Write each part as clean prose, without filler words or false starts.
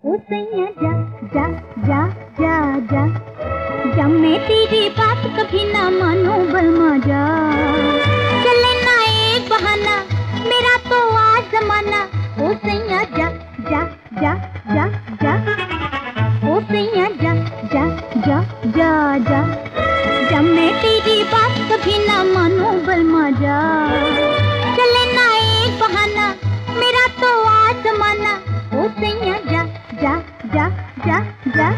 ओ सैया जा जा जा जा जा, जब मैं तेरी बात कभी ना मानो बलमा जा। चले ना एक बहाना मेरा तो आज जमाना, ओ सैया जा जा जा जा जा, ओ सैया जा जा जा जा जा, जब मैं तेरी बात कभी ना मानो बलमा जा। चले ना एक बहाना मेरा तो आज जमाना, ओ सैया जा जा जा जा जा।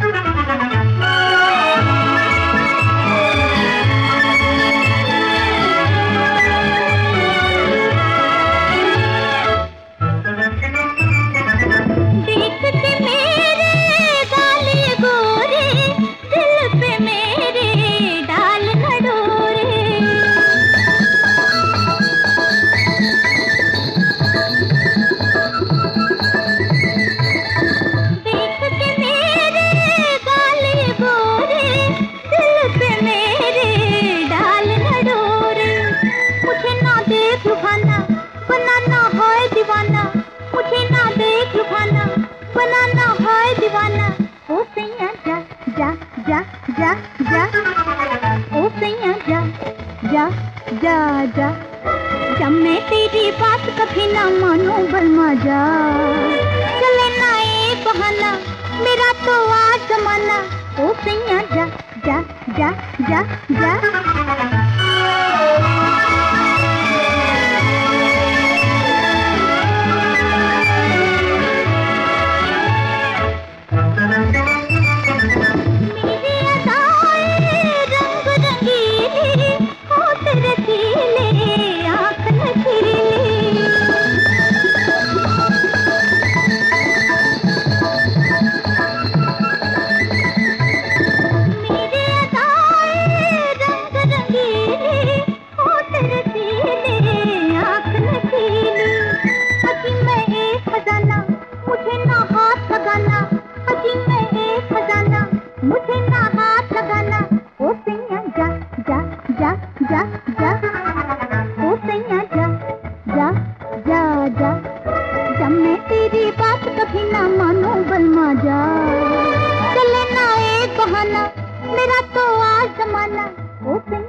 बनाना है दीवाना, मुझे ना देख लुभाना, बनाना है दीवाना, ओ सैया जा जा जा जा जा, ओ सैया जा जा जा जा, जब मैं तेरी बात कभी ना मानो बलमा जा। चले ना एक बहाना मेरा तो आज जमाना, ओ सैया जा जा जा जा जा। मुझे ना हाथ लगाना, ओ सैया जा जा जा जा जा, ओ सैया जा जा जा जा, जब मैं तेरी बात कभी ना मानो बलमा जा। चले ना एक बहाना मेरा तो आज जमाना, ओ सैया